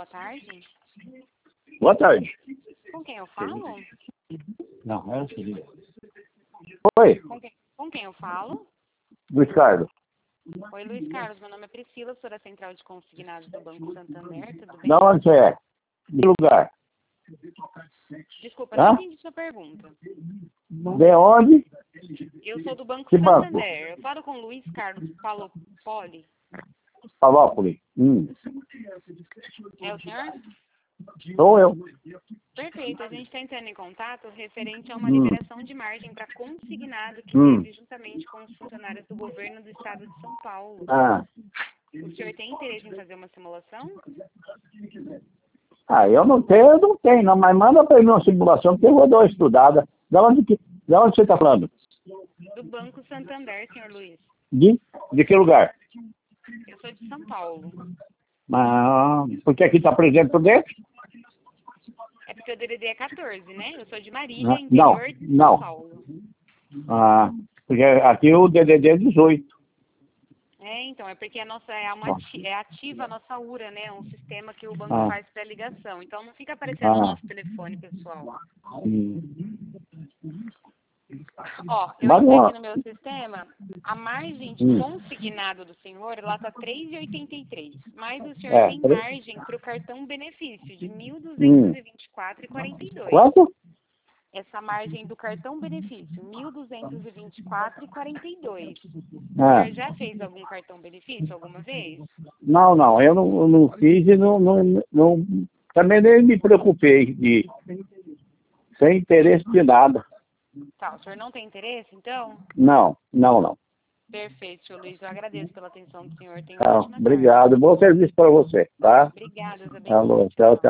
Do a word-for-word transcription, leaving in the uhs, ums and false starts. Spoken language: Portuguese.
boa tarde. Boa tarde. Com quem eu falo? Não, é o seguinte. Oi, Com quem, com quem eu falo? Luiz Carlos. Oi, Luiz Carlos. Meu nome é Priscila, sou da Central de Consignados do Banco Santander. Tudo bem? Da onde você é? De lugar? Desculpa, Hã? não entendi sua pergunta. De onde? Eu sou do Banco Que banco? Santander. Eu falo com o Luiz Carlos Paulo Poli. Palópolis. Hum. É o senhor? Sou eu. Perfeito. A gente está entrando em contato referente a uma Hum. liberação de margem para consignado que Hum. teve juntamente com os funcionários do governo do estado de São Paulo. Ah. O senhor tem interesse em fazer uma simulação? Ah, eu não tenho, eu não tenho, não, mas manda para mim uma simulação que eu vou dar uma estudada. Da onde, que, da onde você está falando? Do Banco Santander, senhor Luiz. De? De que lugar? Eu sou de São Paulo. Ah, porque aqui está presente por dentro? É porque o D D D é quatorze, né? Eu sou de Marília, Não, interior de São não. Paulo. Ah, porque aqui o D D D é dezoito. É, então, é porque a nossa é, uma, ati- é ativa a nossa U R A, né? Um sistema que o banco Ah. faz para ligação. Então não fica aparecendo Ah. o nosso telefone pessoal. Hum. Ó, eu Mas entrei não- aqui no meu sistema, a margem de Hum. consignado do senhor, ela tá três reais e oitenta e três. Mas o senhor É, tem tre- margem para o cartão benefício de mil duzentos e vinte e quatro reais e quarenta e dois. Quanto? Essa margem do cartão benefício, mil duzentos e vinte e quatro reais e quarenta e dois. O Ah. senhor já fez algum cartão benefício alguma vez? Não, não, eu não, eu não fiz e não, não, não, também nem me preocupei de, sem interesse de nada. Tá, o senhor não tem interesse, então? Não, não, não. Perfeito, senhor Luiz. Eu agradeço pela atenção do senhor. Tenha uma Tá, ótima tarde. obrigado, bom serviço para você, tá? Obrigada, Deus abençoe. Alô, tchau, tchau.